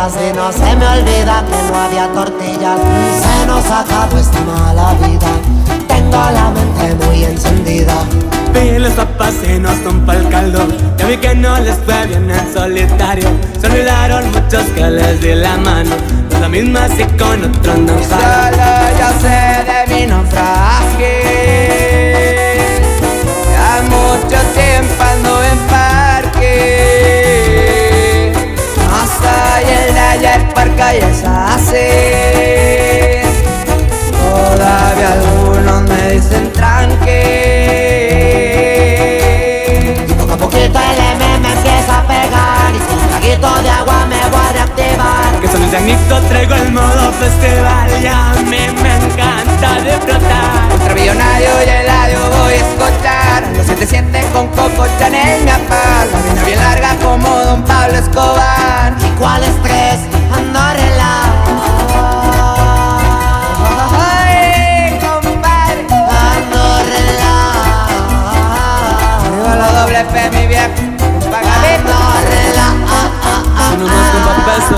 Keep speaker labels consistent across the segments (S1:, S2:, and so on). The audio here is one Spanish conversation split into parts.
S1: y no se me olvida que no había tortillas. Se nos acabó esta mala vida. Tengo la mente muy encendida.
S2: Vi las papas y no son pa'l caldo. Ya vi que no les fue bien en solitario. Se olvidaron muchos que les di la mano. No es la misma si con otro no jalo.
S3: Solo yo sé de mi naufragio. Ya mucho tiempo ando en parque. No soy el de ayer porque ya se hace. Todavía algunos me dicen tranque.
S1: Poco a poquito el M me empieza a pegar y con un traguito de agua me voy a reactivar.
S2: Que son el tecnito, traigo el modo festival. Y a mí me encanta disfrutar.
S3: Contra billonario y eladio voy a escuchar. Los 7 con Coco Chanel me apal. La vida bien larga como Don Pablo Escobar.
S1: ¿Y cuál estrés? Ando relajado.
S3: Ay, compadre.
S1: Ando relajado.
S3: Arriba la doble P, mi viejo. Pagadito.
S1: Ando relajado.
S2: Si no más con peso.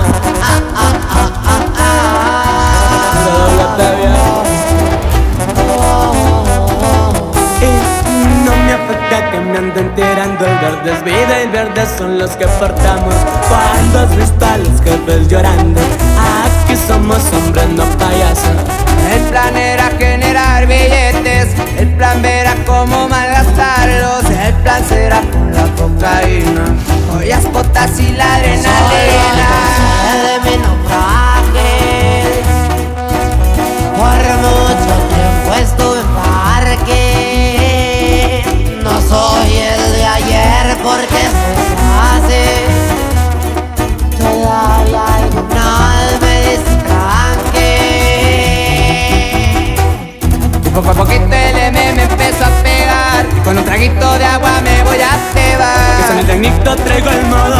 S2: La doble P, viejo. Y no me afecta que me anden tirando. El verde es vida y verdes son los que portamos. Cuando has visto a los jefes llorando, aquí somos hombres, no payasos.
S3: El plan era generar billetes. El plan verá cómo malgastarlos. El plan será con la cocaína, joyas, potas y la adrenalina.
S1: De mi naufragio. Por mucho tiempo estuve en parque. No soy el de ayer porque se hace. Todavía algunos me dicen tranque.
S3: Y poco a poquito el M me empezó a pegar. Y con un traguito de agua me voy a cebar.
S2: Que son el tecnito, traigo el modo